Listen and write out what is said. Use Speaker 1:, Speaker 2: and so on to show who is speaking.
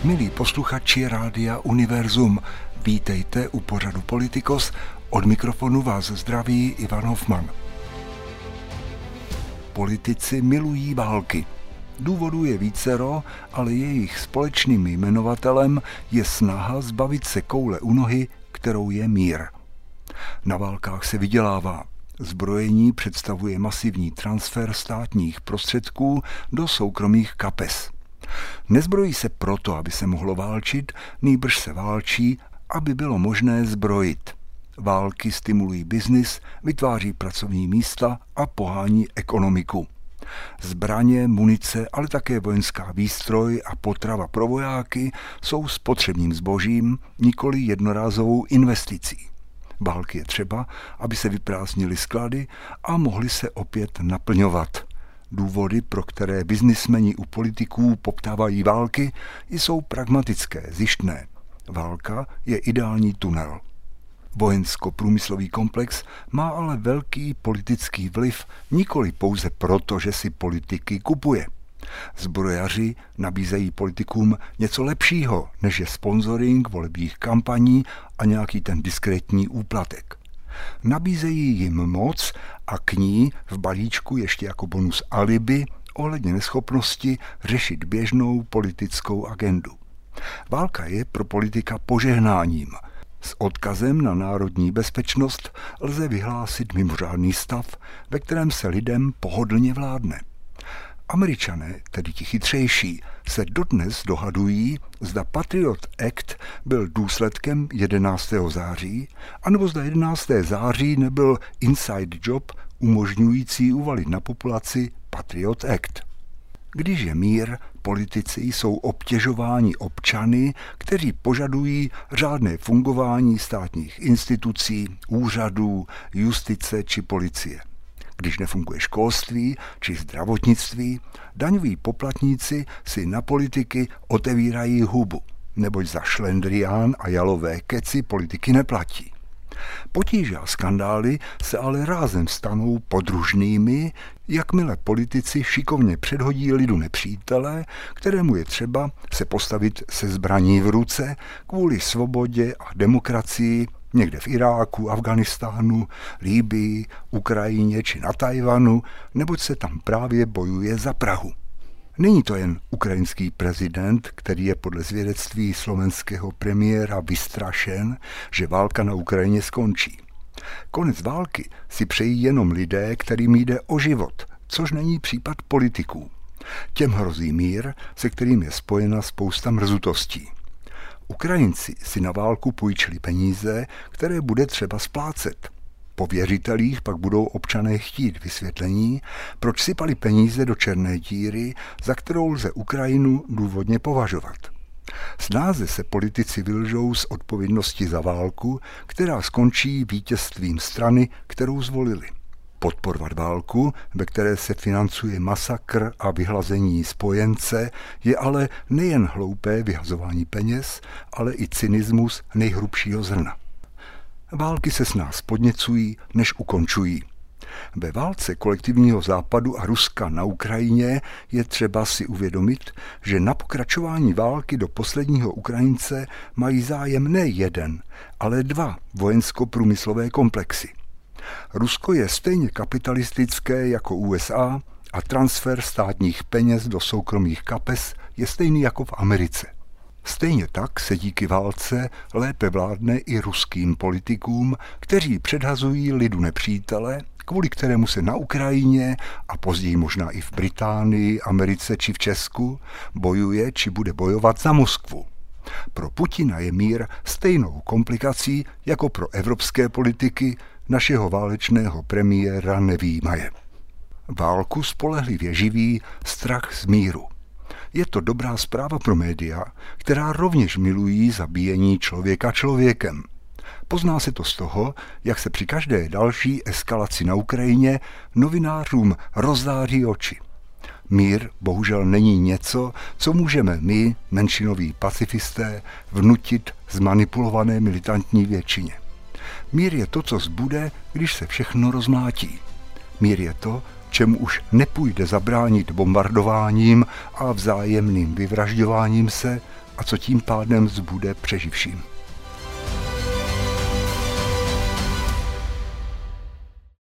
Speaker 1: Milí posluchači Rádia Univerzum, vítejte u pořadu Politikos, od mikrofonu vás zdraví Ivan Hofman. Politici milují války. Důvodů je vícero, ale jejich společným jmenovatelem je snaha zbavit se koule u nohy, kterou je mír. Na válkách se vydělává. Zbrojení představuje masivní transfer státních prostředků do soukromých kapes. Nezbrojí se proto, aby se mohlo válčit, nýbrž se válčí, aby bylo možné zbrojit. Války stimulují biznis, vytváří pracovní místa a pohání ekonomiku. Zbraně, munice, ale také vojenská výstroj a potrava pro vojáky jsou spotřebním zbožím, nikoli jednorázovou investicí. Války je třeba, aby se vyprázdnily sklady a mohly se opět naplňovat. Důvody, pro které biznismeni u politiků poptávají války, jsou pragmatické, zištné. Válka je ideální tunel. Vojensko-průmyslový komplex má ale velký politický vliv nikoli pouze proto, že si politiky kupuje. Zbrojaři nabízejí politikům něco lepšího, než je sponsoring volebních kampaní a nějaký ten diskrétní úplatek. Nabízejí jim moc a k ní v balíčku ještě jako bonus alibi ohledně neschopnosti řešit běžnou politickou agendu. Válka je pro politika požehnáním. S odkazem na národní bezpečnost lze vyhlásit mimořádný stav, ve kterém se lidem pohodlně vládne. Američané, tedy ti chytřejší, se dodnes dohadují, zda Patriot Act byl důsledkem 11. září, anebo zda 11. září nebyl inside job umožňující uvalit na populaci Patriot Act. Když je mír, politici jsou obtěžováni občany, kteří požadují řádné fungování státních institucí, úřadů, justice či policie. Když nefunguje školství či zdravotnictví, daňoví poplatníci si na politiky otevírají hubu, neboť za šlendrián a jalové keci politiky neplatí. Potíže a skandály se ale rázem stanou podružnými, jakmile politici šikovně předhodí lidu nepřítele, kterému je třeba se postavit se zbraní v ruce kvůli svobodě a demokracii někde v Iráku, Afghánistánu, Libyi, Ukrajině či na Tajvanu, neboť se tam právě bojuje za Prahu. Není to jen ukrajinský prezident, který je podle svědectví slovenského premiéra vystrašen, že válka na Ukrajině skončí. Konec války si přejí jenom lidé, kterým jde o život, což není případ politiků. Těm hrozí mír, se kterým je spojena spousta mrzutostí. Ukrajinci si na válku půjčili peníze, které bude třeba splácet. Po věřitelích pak budou občané chtít vysvětlení, proč sypali peníze do černé díry, za kterou lze Ukrajinu důvodně považovat. Snáze se politici vylžou z odpovědnosti za válku, která skončí vítězstvím strany, kterou zvolili. Podporovat válku, ve které se financuje masakr a vyhlazení spojence, je ale nejen hloupé vyhazování peněz, ale i cynismus nejhrubšího zrna. Války se s nás podněcují, než ukončují. Ve válce kolektivního západu a Ruska na Ukrajině je třeba si uvědomit, že na pokračování války do posledního Ukrajince mají zájem ne jeden, ale dva vojensko-průmyslové komplexy. Rusko je stejně kapitalistické jako USA a transfer státních peněz do soukromých kapes je stejný jako v Americe. Stejně tak se díky válce lépe vládne i ruským politikům, kteří předhazují lidu nepřítele, kvůli kterému se na Ukrajině a později možná i v Británii, Americe či v Česku bojuje či bude bojovat za Moskvu. Pro Putina je mír stejnou komplikací jako pro evropské politiky, našeho válečného premiéra nevyjímaje. Válku spolehlivě živí strach z míru. Je to dobrá zpráva pro média, která rovněž milují zabíjení člověka člověkem. Pozná se to z toho, jak se při každé další eskalaci na Ukrajině novinářům rozzáří oči. Mír bohužel není něco, co můžeme my, menšinoví pacifisté, vnutit zmanipulované militantní většině. Mír je to, co zbude, když se všechno rozmlátí. Mír je to, čemu už nepůjde zabránit bombardováním a vzájemným vyvražďováním se a co tím pádem zbude přeživším.